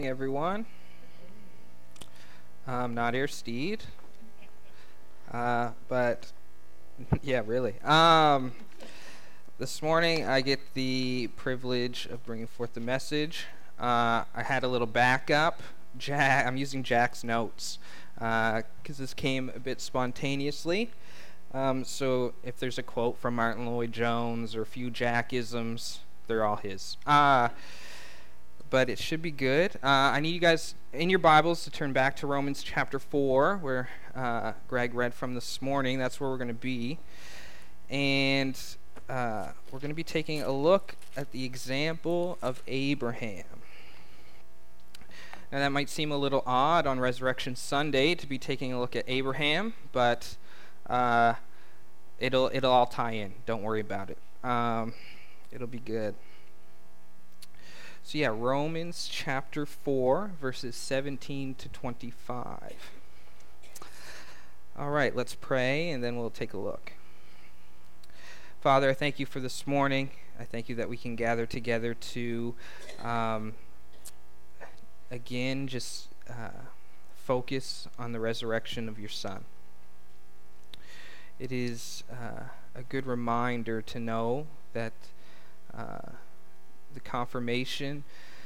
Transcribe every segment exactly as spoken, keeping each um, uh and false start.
Everyone. I'm not Steed. Uh, but yeah, really. Um, this morning I get the privilege of bringing forth the message. Uh, I had a little backup. Jack, I'm using Jack's notes because uh, this came a bit spontaneously. Um, so if there's a quote from Martin Lloyd-Jones or a few Jackisms, they're all his. Uh, but it should be good. Uh, I need you guys in your Bibles to turn back to Romans chapter four, where uh, Greg read from this morning. That's where we're going to be. And uh, we're going to be taking a look at the example of Abraham. Now, that might seem a little odd on Resurrection Sunday to be taking a look at Abraham, but uh, it'll it'll all tie in. Don't worry about it. Um, it'll be good. So yeah, Romans chapter four, verses seventeen to twenty-five. All right, let's pray, and then we'll take a look. Father, I thank you for this morning. I thank you that we can gather together to, um, again, just uh, focus on the resurrection of your Son. It is uh, a good reminder to know that uh, the confirmation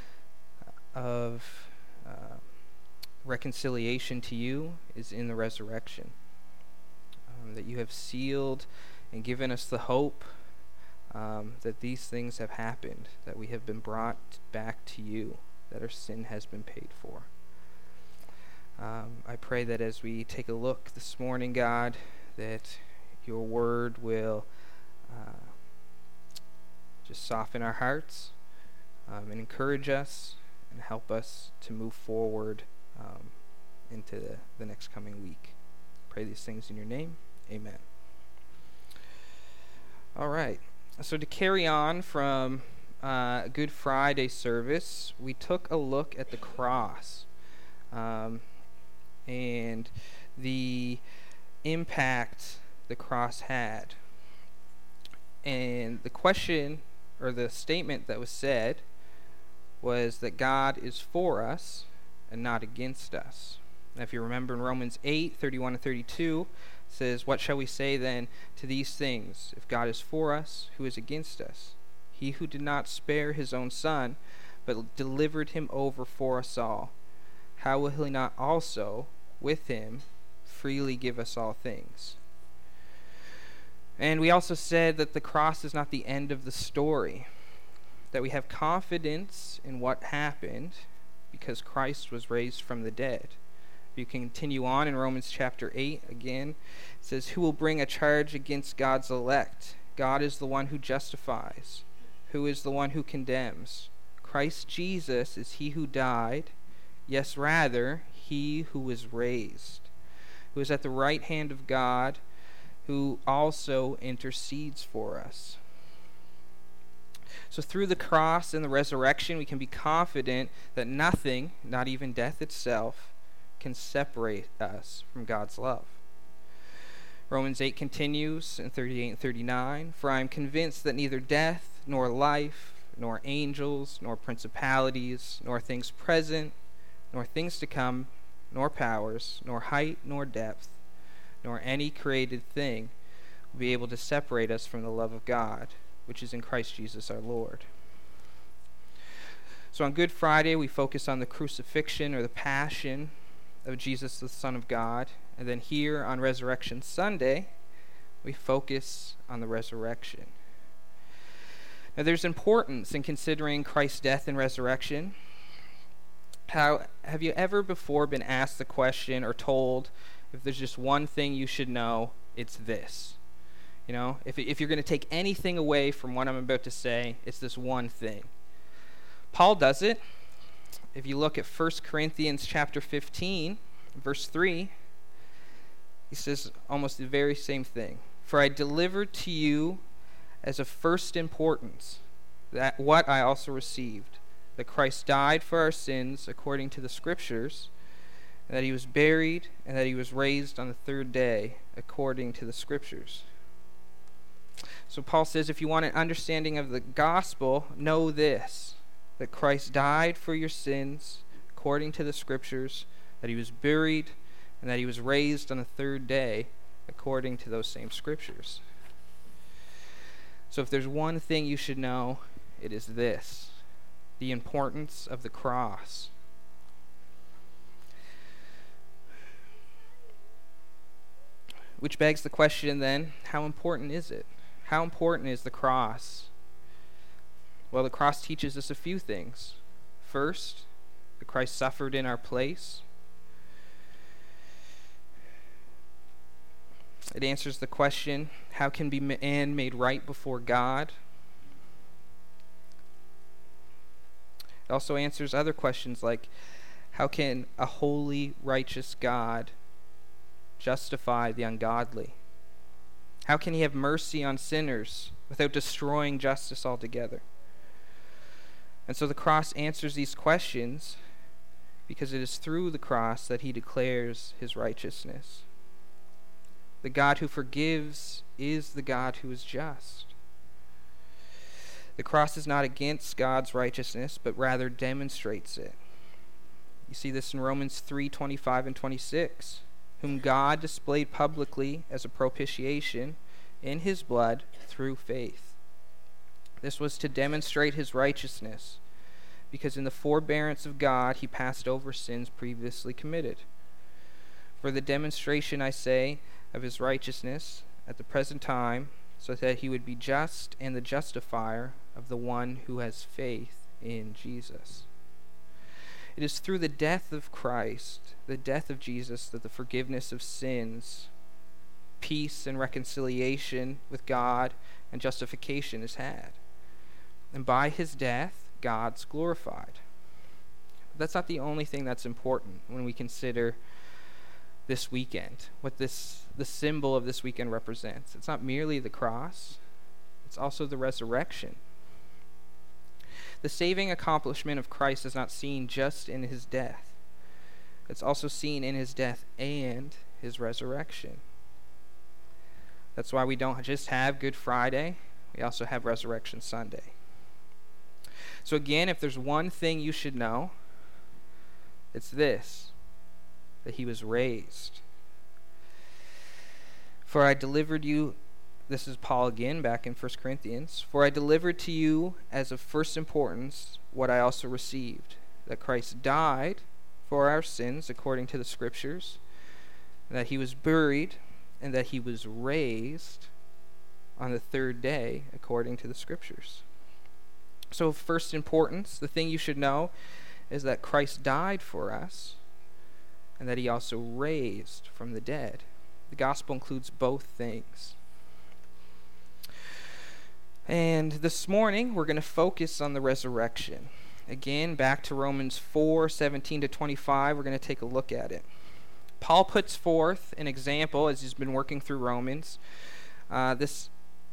of uh, reconciliation to you is in the resurrection. Um, that you have sealed and given us the hope um, that these things have happened, that we have been brought back to you, that our sin has been paid for. Um, I pray that as we take a look this morning, God, that your word will uh, just soften our hearts um, and encourage us and help us to move forward um, into the, the next coming week. Pray these things in your name. Amen. All right. So to carry on from uh, Good Friday service, we took a look at the cross um, and the impact the cross had. And the question or the statement that was said was that God is for us and not against us. Now, if you remember in Romans eight, thirty-one to thirty-two, it says, "What shall we say then to these things? If God is for us, who is against us? He who did not spare his own Son, but delivered him over for us all, how will he not also, with him, freely give us all things?" And we also said that the cross is not the end of the story, that we have confidence in what happened because Christ was raised from the dead. You can continue on in Romans chapter eight again. It says, "Who will bring a charge against God's elect? God is the one who justifies. Who is the one who condemns? Christ Jesus is he who died, yes, rather, he who was raised, who is at the right hand of God, who also intercedes for us." So through the cross and the resurrection, we can be confident that nothing, not even death itself, can separate us from God's love. Romans eight continues in thirty-eight and thirty-nine, "For I am convinced that neither death, nor life, nor angels, nor principalities, nor things present, nor things to come, nor powers, nor height, nor depth, nor any created thing will be able to separate us from the love of God, which is in Christ Jesus our Lord." So on Good Friday, we focus on the crucifixion or the passion of Jesus, the Son of God. And then here on Resurrection Sunday, we focus on the resurrection. Now there's importance in considering Christ's death and resurrection. How have you ever before been asked the question or told, if there's just one thing you should know, it's this? You know, if if you're going to take anything away from what I'm about to say, it's this one thing. Paul does it. If you look at First Corinthians chapter fifteen, verse three, he says almost the very same thing. "For I delivered to you as of first importance that what I also received, that Christ died for our sins according to the Scriptures, and that he was buried, and that he was raised on the third day according to the Scriptures." So Paul says, if you want an understanding of the gospel, know this, that Christ died for your sins according to the Scriptures, that he was buried, and that he was raised on the third day according to those same Scriptures. So if there's one thing you should know, it is this: the importance of the cross. Which begs the question then, how important is it? How important is the cross? Well, the cross teaches us a few things. First, that Christ suffered in our place. It answers the question, how can be man made right before God? It also answers other questions like, how can a holy, righteous God justify the ungodly? How can he have mercy on sinners without destroying justice altogether? And so the cross answers these questions because it is through the cross that he declares his righteousness. The God who forgives is the God who is just. The cross is not against God's righteousness, but rather demonstrates it. You see this in Romans three twenty-five and twenty-six. Whom God displayed publicly as a propitiation in his blood through faith. This was to demonstrate his righteousness, because in the forbearance of God he passed over sins previously committed. For the demonstration, I say, of his righteousness at the present time, so that he would be just and the justifier of the one who has faith in Jesus. It is through the death of Christ, the death of Jesus, that the forgiveness of sins, peace and reconciliation with God, and justification is had. And by his death, God's glorified. But that's not the only thing that's important when we consider this weekend, what this the symbol of this weekend represents. It's not merely the cross, it's also the resurrection. The saving accomplishment of Christ is not seen just in his death. It's also seen in his death and his resurrection. That's why we don't just have Good Friday, we also have Resurrection Sunday. So again, if there's one thing you should know, it's this: that he was raised. For I delivered you, this is Paul again back in First Corinthians, for I delivered to you as of first importance what I also received, that Christ died for our sins according to the Scriptures, and that he was buried, and that he was raised on the third day according to the Scriptures. So of first importance, the thing you should know is that Christ died for us, and that he also raised from the dead. The gospel includes both things. And this morning, we're going to focus on the resurrection. Again, back to Romans four seventeen to twenty-five, we're going to take a look at it. Paul puts forth an example, as he's been working through Romans, uh, this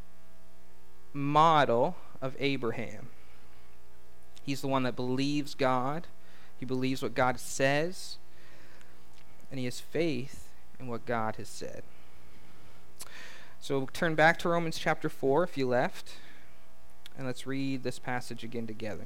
model of Abraham. He's the one that believes God. He believes what God says, and he has faith in what God has said. So turn back to Romans chapter four if you left, and let's read this passage again together.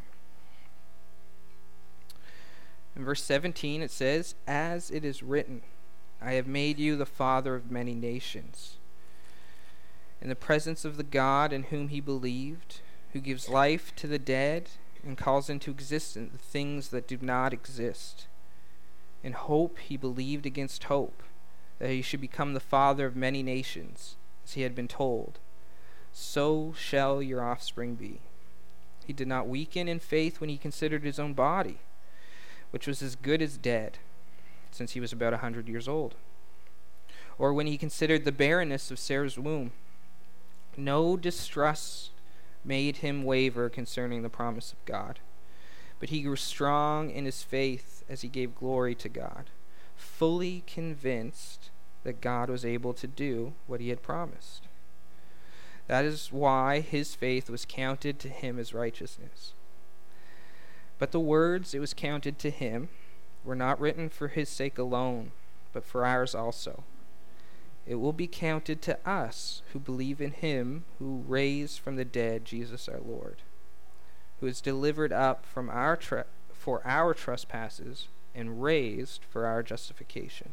In verse seventeen it says, "As it is written, I have made you the father of many nations. In the presence of the God in whom he believed, who gives life to the dead and calls into existence the things that do not exist. In hope he believed against hope, that he should become the father of many nations, as he had been told, so shall your offspring be. He did not weaken in faith when he considered his own body, which was as good as dead, since he was about a hundred years old, or when he considered the barrenness of Sarah's womb. No distrust made him waver concerning the promise of God, but he grew strong in his faith as he gave glory to God, fully convinced that God was able to do what he had promised. That is why his faith was counted to him as righteousness. But the words it was counted to him were not written for his sake alone, but for ours also. It will be counted to us who believe in him who raised from the dead Jesus our Lord, who is delivered up from our tra- for our trespasses and raised for our justification.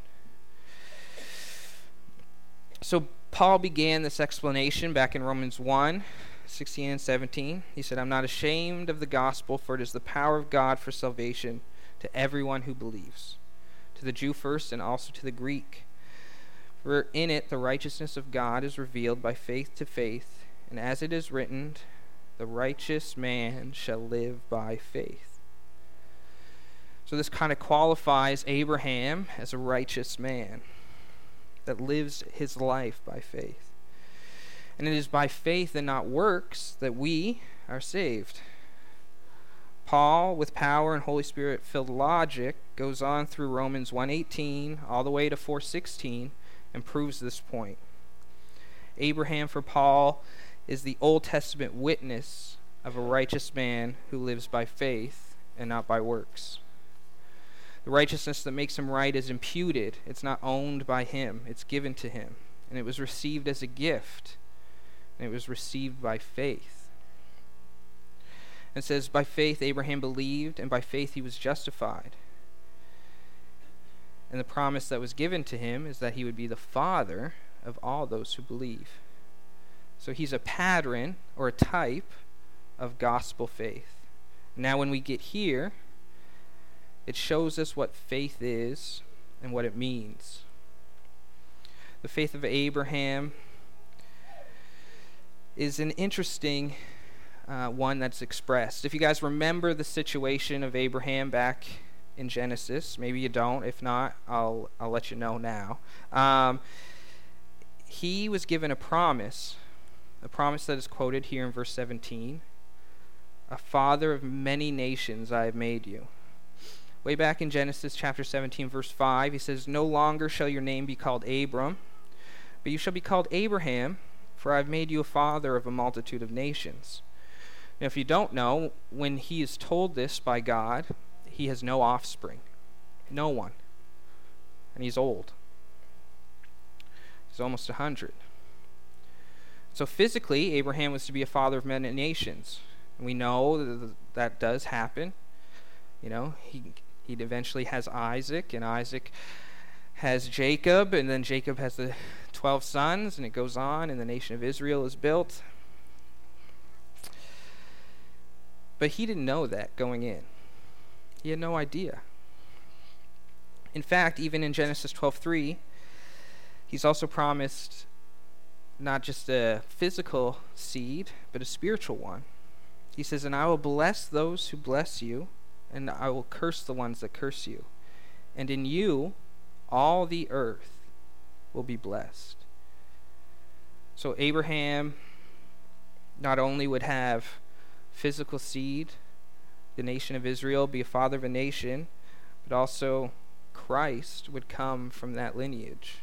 So Paul began this explanation back in Romans one, sixteen and seventeen. He said, I'm not ashamed of the gospel, for it is the power of God for salvation to everyone who believes, to the Jew first and also to the Greek. For in it the righteousness of God is revealed by faith to faith, and as it is written, the righteous man shall live by faith. So this kind of qualifies Abraham as a righteous man that lives his life by faith. And it is by faith and not works that we are saved. Paul, with power and Holy Spirit-filled logic, goes on through Romans one eighteen all the way to four sixteen and proves this point. Abraham, for Paul, is the Old Testament witness of a righteous man who lives by faith and not by works. The righteousness that makes him right is imputed. It's not owned by him. It's given to him. And it was received as a gift. And it was received by faith. It says, by faith Abraham believed, and by faith he was justified. And the promise that was given to him is that he would be the father of all those who believe. So he's a pattern or a type of gospel faith. Now when we get here, it shows us what faith is and what it means. The faith of Abraham is an interesting uh, one that's expressed. If you guys remember the situation of Abraham back in Genesis, maybe you don't. If not, I'll I'll let you know now. Um, he was given a promise, a promise that is quoted here in verse seventeen. A father of many nations I have made you. Way back in Genesis chapter seventeen, verse five, he says, no longer shall your name be called Abram, but you shall be called Abraham, for I have made you a father of a multitude of nations. Now, if you don't know, when he is told this by God, he has no offspring. No one. And he's old. He's almost a hundred. So physically, Abraham was to be a father of many nations. And we know that that does happen. You know, he he eventually has Isaac, and Isaac has Jacob, and then Jacob has the twelve sons, and it goes on, and the nation of Israel is built. But he didn't know that going in. He had no idea. In fact, even in Genesis twelve three, he's also promised not just a physical seed, but a spiritual one. He says, and I will bless those who bless you, and I will curse the ones that curse you. And in you, all the earth will be blessed. So Abraham not only would have physical seed, the nation of Israel, be a father of a nation, but also Christ would come from that lineage.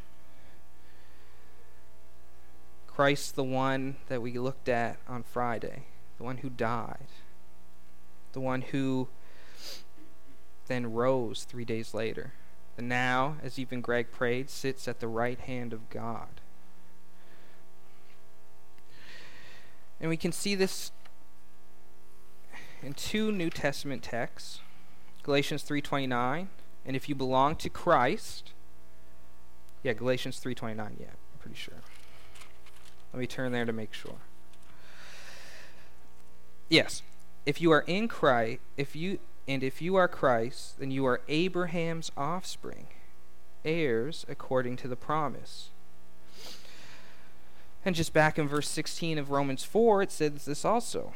Christ, the one that we looked at on Friday, the one who died, the one who then rose three days later, and now, as even Greg prayed, sits at the right hand of God. And we can see this in two New Testament texts, Galatians three twenty-nine, and if you belong to Christ, yeah, Galatians three twenty-nine, yeah, I'm pretty sure. Let me turn there to make sure. Yes, if you are in Christ, if you and if you are Christ, then you are Abraham's offspring, heirs according to the promise. And just back in verse sixteen of Romans four, it says this also.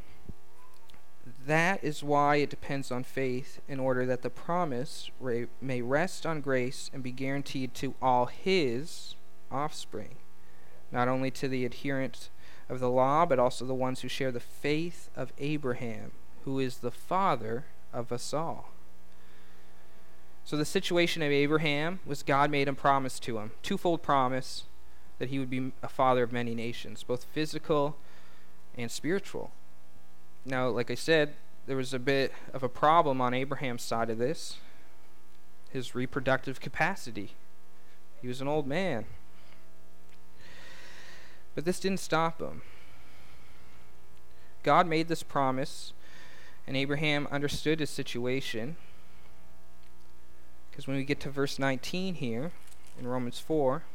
That is why it depends on faith, in order that the promise may rest on grace and be guaranteed to all his offspring, not only to the adherents of the law, but also the ones who share the faith of Abraham, who is the father of us all. So the situation of Abraham was God made a promise to him, twofold promise that he would be a father of many nations, both physical and spiritual. Now, like I said, there was a bit of a problem on Abraham's side of this, his reproductive capacity. He was an old man. But this didn't stop him. God made this promise, And Abraham understood his situation, because when we get to verse nineteen here in Romans four,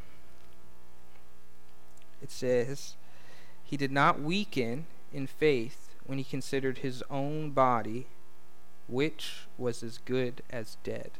it says, he did not weaken in faith when he considered his own body, which was as good as dead.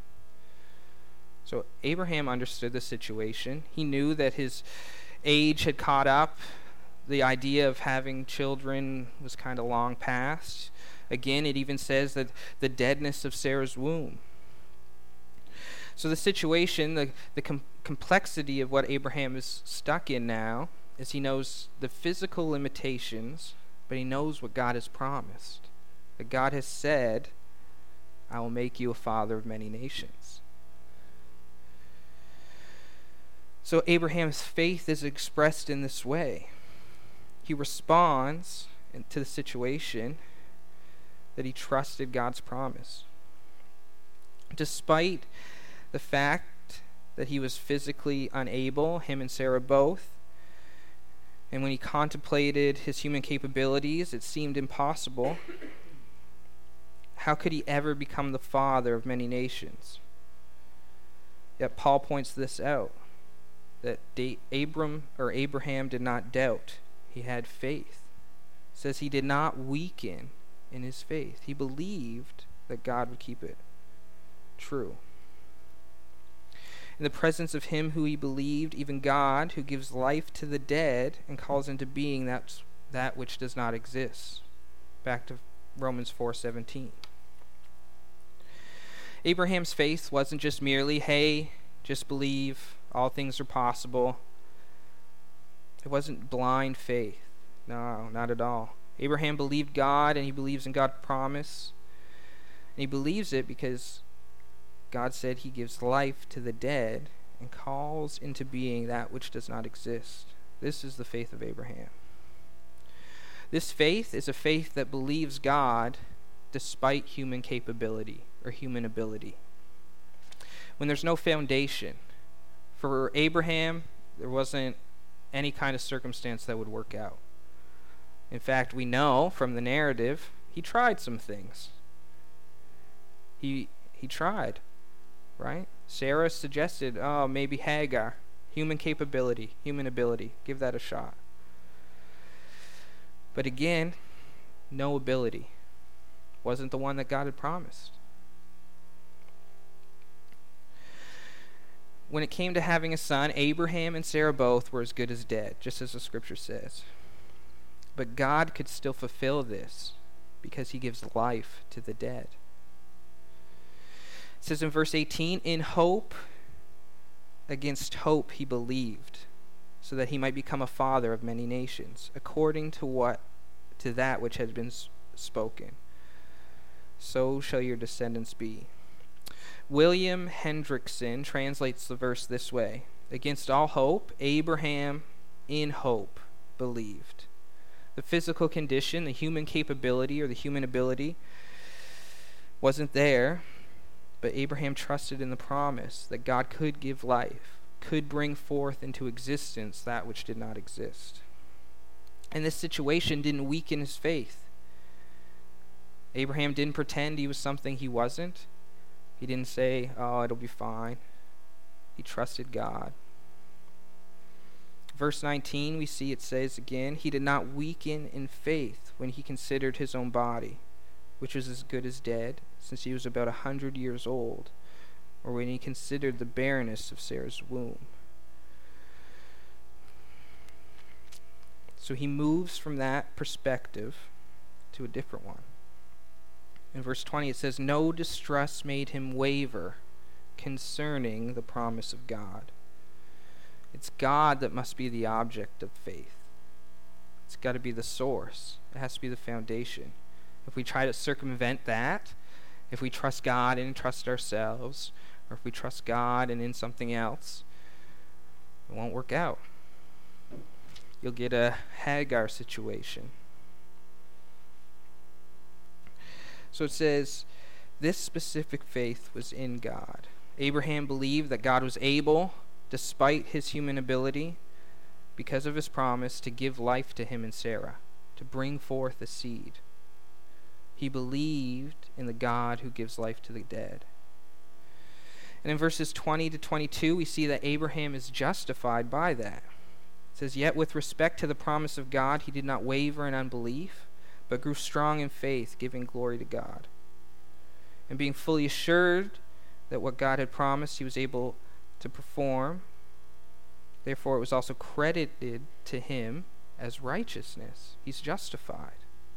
So Abraham understood the situation. He knew that his age had caught up. The idea of having children was kind of long past. Again, it even says that the deadness of Sarah's womb. So the situation, the, the com- complexity of what Abraham is stuck in now is he knows the physical limitations, but he knows what God has promised. That God has said, I will make you a father of many nations. So Abraham's faith is expressed in this way. He responds to the situation that he trusted God's promise. Despite the fact that he was physically unable, him and Sarah both, and when he contemplated his human capabilities, it seemed impossible. How could he ever become the father of many nations? Yet Paul points this out, that da- Abram or Abraham did not doubt. He had faith. It says he did not weaken in his faith. He believed that God would keep it true. In the presence of him who he believed, even God, who gives life to the dead and calls into being that, that which does not exist. Back to Romans four seventeen. Abraham's faith wasn't just merely, hey, just believe, all things are possible. It wasn't blind faith. No, not at all. Abraham believed God, and he believes in God's promise. And he believes it because God said he gives life to the dead and calls into being that which does not exist. This is the faith of Abraham. This faith is a faith that believes God despite human capability or human ability. When there's no foundation, for Abraham, there wasn't any kind of circumstance that would work out. In fact, we know from the narrative, he tried some things. He he tried, right? Sarah suggested, oh, maybe Hagar, human capability, human ability, give that a shot. But again, no ability. Wasn't the one that God had promised. When it came to having a son, Abraham and Sarah both were as good as dead, just as the scripture says. But God could still fulfill this because he gives life to the dead. It says in verse eighteen, in hope against hope he believed, so that he might become a father of many nations, according to what to that which has been spoken. So shall your descendants be. William Hendrickson translates the verse this way: against all hope, Abraham in hope believed. The physical condition, the human capability or the human ability wasn't there, but Abraham trusted in the promise that God could give life, could bring forth into existence that which did not exist. And this situation didn't weaken his faith. Abraham didn't pretend he was something he wasn't. He didn't say, oh, it'll be fine. He trusted God. Verse nineteen, we see it says again, he did not weaken in faith when he considered his own body, which was as good as dead, since he was about a hundred years old, or when he considered the barrenness of Sarah's womb. So he moves from that perspective to a different one. In verse twenty it says, no distress made him waver concerning the promise of God. It's God that must be the object of faith. It's got to be the source. It has to be the foundation. If we try to circumvent that, if we trust God and trust ourselves, or if we trust God and in something else, it won't work out. You'll get a Hagar situation. So it says, this specific faith was in God. Abraham believed that God was able, despite his human ability, because of his promise, to give life to him and Sarah, to bring forth a seed. He believed in the God who gives life to the dead. And in verses twenty to twenty-two, we see that Abraham is justified by that. It says, "Yet with respect to the promise of God, he did not waver in unbelief, but grew strong in faith, giving glory to God. And being fully assured that what God had promised he was able to perform, therefore it was also credited to him as righteousness." He's justified.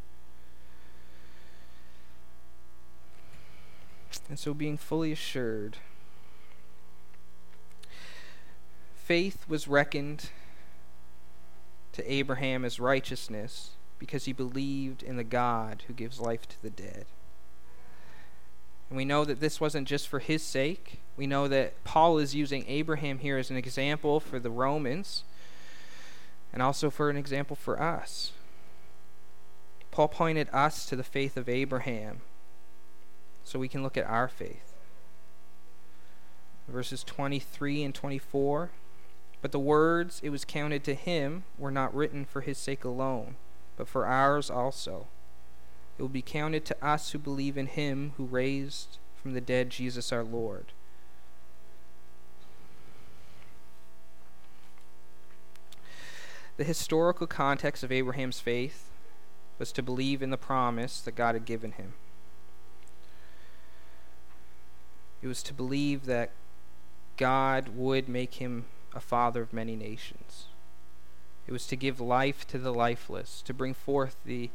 And so being fully assured, faith was reckoned to Abraham as righteousness because he believed in the God who gives life to the dead. And we know that this wasn't just for his sake. We know that Paul is using Abraham here as an example for the Romans and also for an example for us. Paul pointed us to the faith of Abraham so we can look at our faith. Verses twenty-three and twenty-four, "But the words, 'it was counted to him,' were not written for his sake alone, but for ours also. It will be counted to us who believe in him who raised from the dead Jesus our Lord." The historical context of Abraham's faith was to believe in the promise that God had given him. It was to believe that God would make him a father of many nations. It was to give life to the lifeless, to bring forth the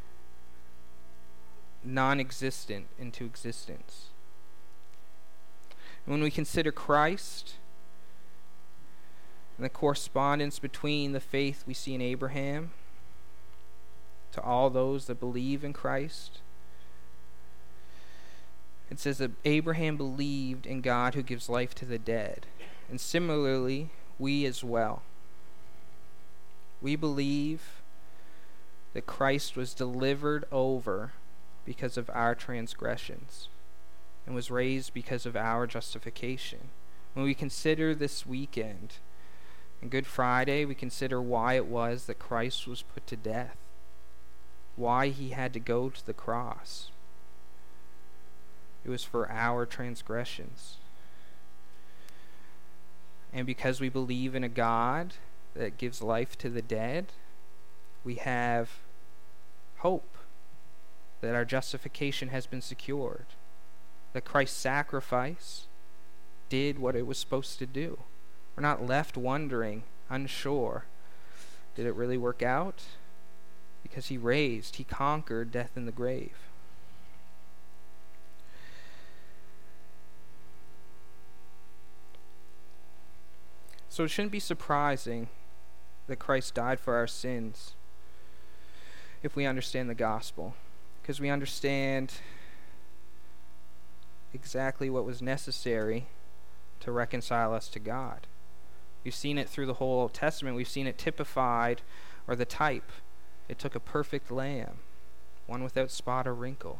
non-existent into existence. And when we consider Christ and the correspondence between the faith we see in Abraham to all those that believe in Christ, it says that Abraham believed in God who gives life to the dead. And similarly, we as well. We believe that Christ was delivered over because of our transgressions and was raised because of our justification. When we consider this weekend and Good Friday, we consider why it was that Christ was put to death, why he had to go to the cross. It was for our transgressions. And because we believe in a God that gives life to the dead, we have hope that our justification has been secured, that Christ's sacrifice did what it was supposed to do. We're not left wondering, unsure, did it really work out? Because he raised, he conquered death in the grave. So it shouldn't be surprising that Christ died for our sins if we understand the gospel, because we understand exactly what was necessary to reconcile us to God. We've seen it through the whole Old Testament. We've seen it typified, or the type. It took a perfect lamb, one without spot or wrinkle.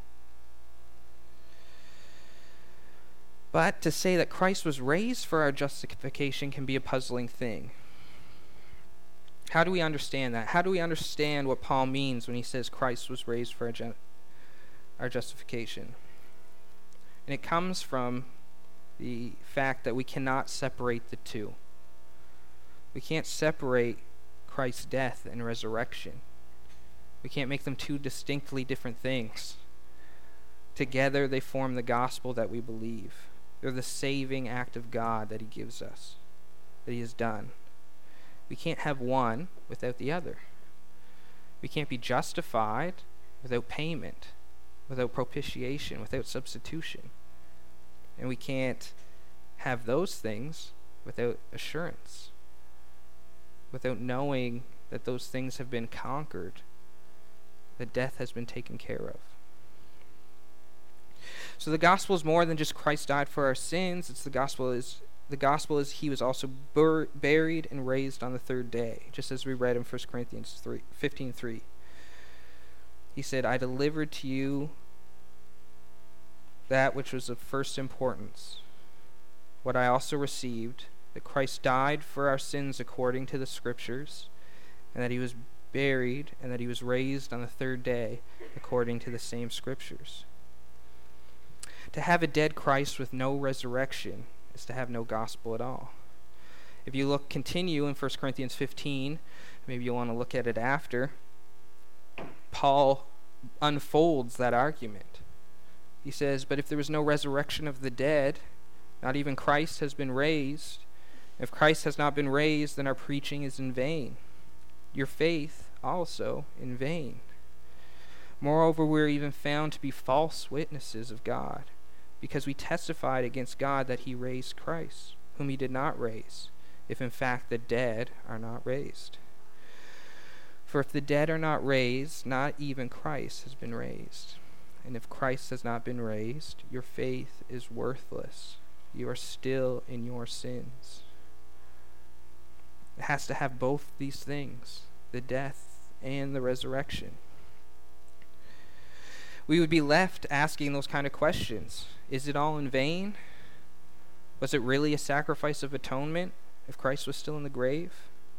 But to say that Christ was raised for our justification can be a puzzling thing. How do we understand that? How do we understand what Paul means when he says Christ was raised for our, ju- our justification? And it comes from the fact that we cannot separate the two. We can't separate Christ's death and resurrection. We can't make them two distinctly different things. Together they form the gospel that we believe. They're the saving act of God that he gives us, that he has done. We can't have one without the other. We can't be justified without payment, without propitiation, without substitution. And we can't have those things without assurance, without knowing that those things have been conquered, that death has been taken care of. So the gospel is more than just Christ died for our sins. It's the gospel is the gospel is he was also bur- buried and raised on the third day, just as we read in First Corinthians fifteen three. He said, "I delivered to you that which was of first importance, what I also received, that Christ died for our sins according to the Scriptures, and that he was buried, and that he was raised on the third day according to the same scriptures. To have a dead Christ with no resurrection is to have no gospel at all. If you look, continue in First Corinthians fifteen, maybe you'll want to look at it after, Paul unfolds that argument. He says, but if there was no resurrection of the dead, not even Christ has been raised. If Christ has not been raised, then our preaching is in vain. Your faith also in vain. Moreover, we are even found to be false witnesses of God, because we testified against God that he raised Christ, whom he did not raise, if in fact the dead are not raised. For if the dead are not raised, not even Christ has been raised. And if Christ has not been raised, your faith is worthless. You are still in your sins. It has to have both these things, the death and the resurrection. We would be left asking those kind of questions. Is it all in vain? Was it really a sacrifice of atonement if Christ was still in the grave?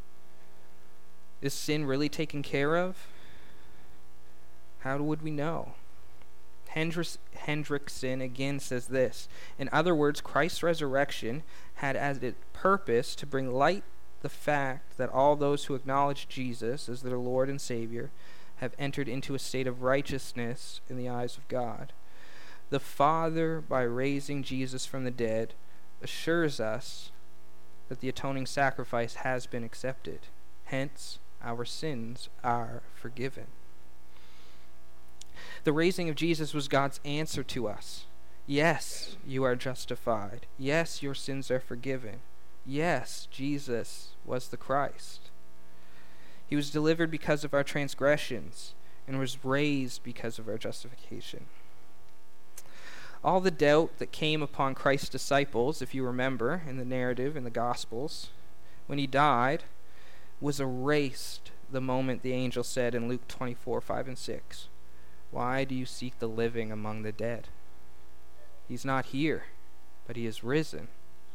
Is sin really taken care of? How would we know? Hendricks, Hendrickson again says this. In other words, Christ's resurrection had as its purpose to bring light the fact that all those who acknowledge Jesus as their Lord and Savior have entered into a state of righteousness in the eyes of God. The Father, by raising Jesus from the dead, assures us that the atoning sacrifice has been accepted. Hence, our sins are forgiven. The raising of Jesus was God's answer to us. Yes, you are justified. Yes, your sins are forgiven. Yes, Jesus was the Christ. He was delivered because of our transgressions and was raised because of our justification. All the doubt that came upon Christ's disciples, if you remember in the narrative in the Gospels, when he died, was erased the moment the angel said in Luke twenty-four, five and six, "Why do you seek the living among the dead? He's not here, but he is risen."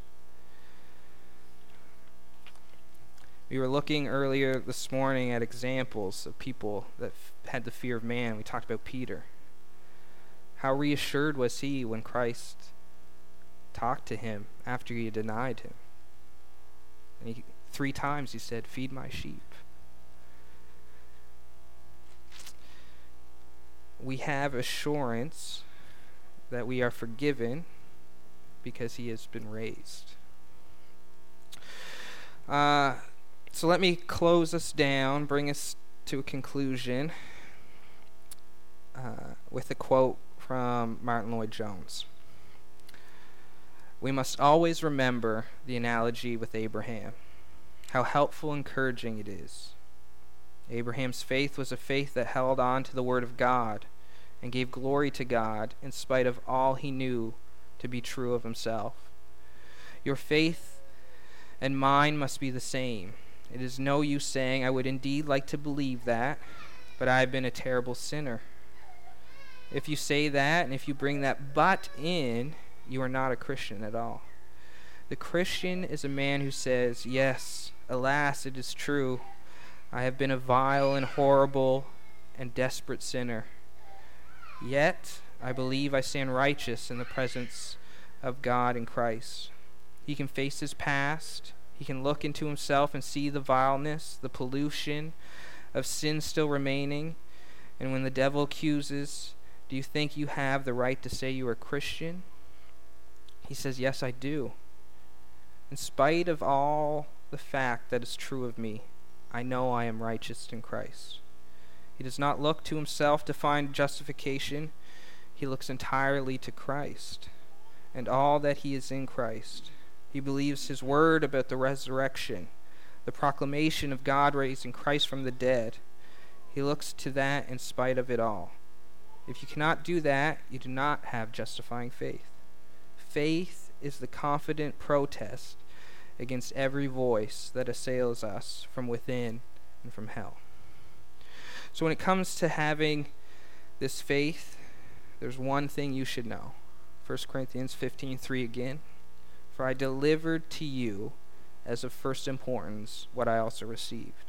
We were looking earlier this morning at examples of people that f- had the fear of man. We talked about Peter. How reassured was he when Christ talked to him after he had denied him? And he, three times he said, "Feed my sheep." We have assurance that we are forgiven because he has been raised. Uh, so let me close us down, bring us to a conclusion uh, with a quote from Martin Lloyd-Jones. We must always remember the analogy with Abraham, how helpful and encouraging it is. Abraham's faith was a faith that held on to the word of God and gave glory to God in spite of all he knew to be true of himself. Your faith and mine must be the same. It is no use saying, "I would indeed like to believe that, but I have been a terrible sinner." If you say that, and if you bring that "but" in, you are not a Christian at all. The Christian is a man who says, "Yes, alas, it is true. I have been a vile and horrible and desperate sinner. Yet I believe I stand righteous in the presence of God in Christ." He can face his past. He can look into himself and see the vileness, the pollution of sin still remaining. And when the devil accuses, "Do you think you have the right to say you are Christian?" he says, "Yes, I do. In spite of all the fact that is true of me, I know I am righteous in Christ." He does not look to himself to find justification. He looks entirely to Christ and all that he is in Christ. He believes his word about the resurrection, the proclamation of God raising Christ from the dead. He looks to that in spite of it all. If you cannot do that, you do not have justifying faith. Faith is the confident protest against every voice that assails us from within and from hell. So when it comes to having this faith, there's one thing you should know. First Corinthians fifteen three again. "For I delivered to you as of first importance what I also received,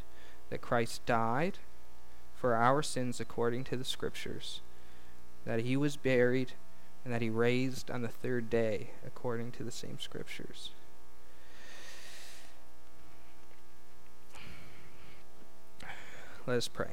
that Christ died for our sins according to the Scriptures, that he was buried, and that he raised on the third day according to the same Scriptures. Let us pray.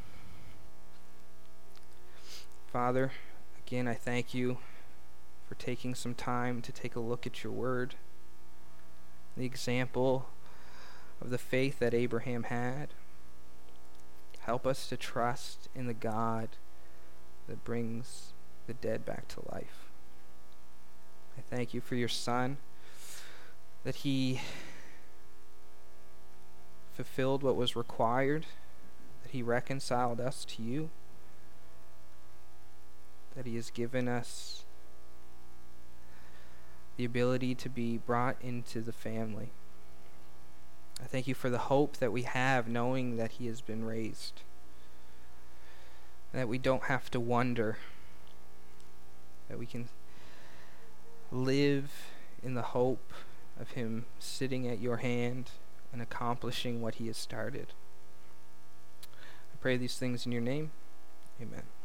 Father, again, I thank you for taking some time to take a look at your word, the example of the faith that Abraham had. Help us to trust in the God that brings the dead back to life. I thank you for your Son, that he fulfilled what was required, that he reconciled us to you, that he has given us the ability to be brought into the family. I thank you for the hope that we have knowing that he has been raised, and that we don't have to wonder, that we can live in the hope of him sitting at your hand and accomplishing what he has started. I pray these things in your name. Amen.